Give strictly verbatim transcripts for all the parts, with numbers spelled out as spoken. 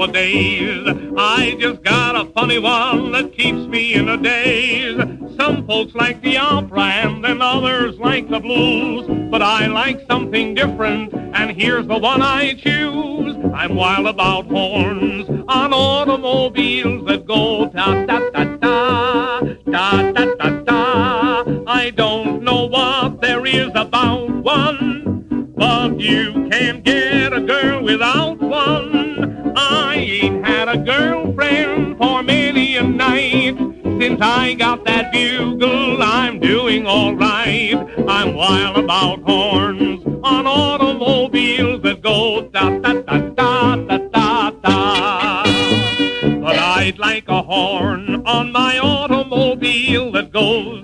nowadays. I just got a funny one that keeps me in a daze. Some folks like the opera and then others like the blues, but I like something different, and here's the one I choose. I'm wild about horns on automobiles that go ta-ta-ta-ta, ta-ta-ta-ta. I don't know what there is about one, but you can't get a girl without one. I ain't had a girlfriend for many a night. Since I got that bugle, I'm doing all right. I'm wild about horns on automobiles that go ta-ta-ta-ta-ta-ta-ta. But I'd like a horn on my automobile that goes.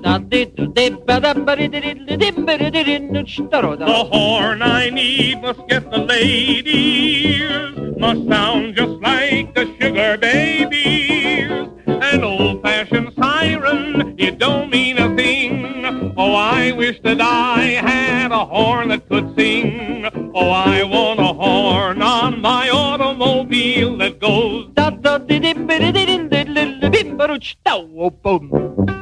The horn I need must get the ladies, must sound just like the sugar babies. An old-fashioned siren, it don't mean a thing. Oh, I wish that I had a horn that could sing. Oh, I want a horn on my automobile that goes.